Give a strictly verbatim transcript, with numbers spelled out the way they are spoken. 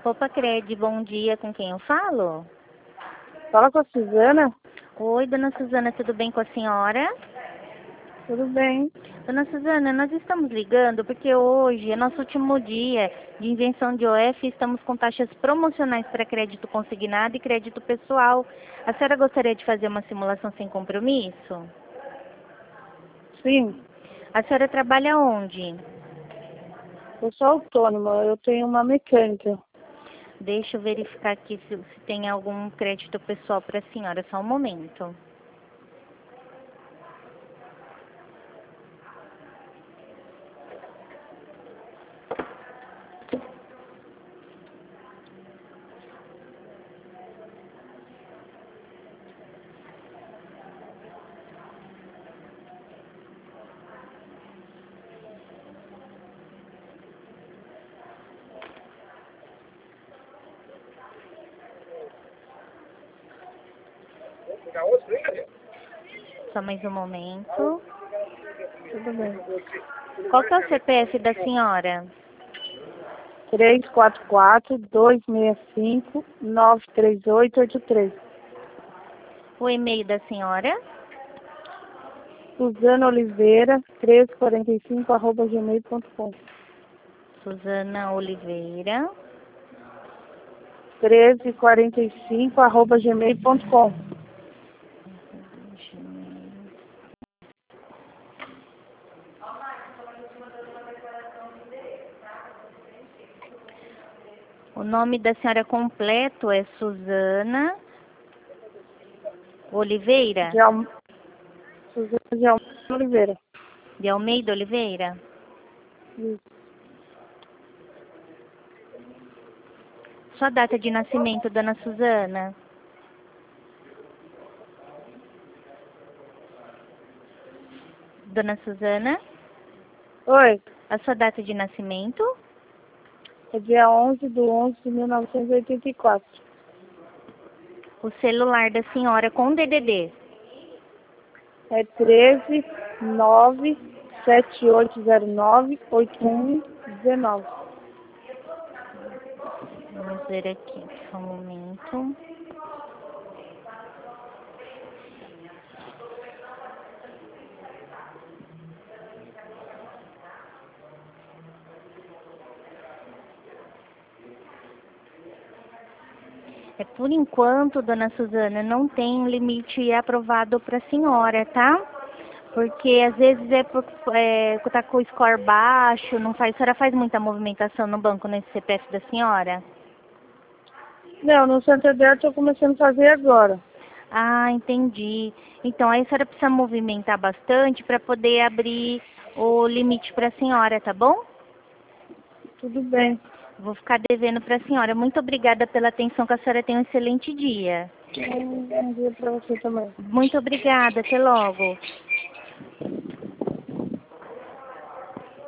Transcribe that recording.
Opa, Cred, bom dia, com quem eu falo? Fala com a Suzana. Oi, dona Suzana, tudo bem com a senhora? Tudo bem? Dona Suzana, nós estamos ligando porque hoje é nosso último dia de invenção de O F e estamos com taxas promocionais para crédito consignado e crédito pessoal. A senhora gostaria de fazer uma simulação sem compromisso? Sim, A senhora trabalha onde? eu sou autônoma, eu tenho uma mecânica. Deixa eu verificar aqui se, se tem algum crédito pessoal para a senhora, só um momento. Só mais um momento. Tudo bem. Qual que é o C P F da senhora? três quatro quatro, dois seis cinco, nove três oito oito três. O e-mail da senhora? Suzana Oliveira, treze quarenta e cinco, arroba gmail ponto com. Suzana Oliveira. treze quarenta e cinco, arroba gmail ponto com. O nome da senhora completo é Suzana Oliveira? De Al... Suzana de Almeida Oliveira. De Almeida Oliveira? Isso. Sua data de nascimento, dona Suzana? Dona Suzana? Oi, A sua data de nascimento? é dia onze de onze de mil novecentos e oitenta e quatro. O celular da senhora com D D D? É treze, nove, sete oito zero nove, oito um um nove. Vamos ver aqui, só um momento. É, por enquanto, dona Suzana, não tem um limite aprovado para a senhora, tá? Porque às vezes é por é, tá com o score baixo, não faz, a senhora faz muita movimentação no banco nesse C P F da senhora? Não, no Santander eu estou começando a fazer agora. Ah, entendi. Então aí a senhora precisa movimentar bastante para poder abrir o limite para a senhora, tá bom? Tudo bem. Vou ficar devendo para a senhora. Muito obrigada pela atenção, que a senhora tenha um excelente dia. Um bom dia para você também. Muito obrigada, até logo.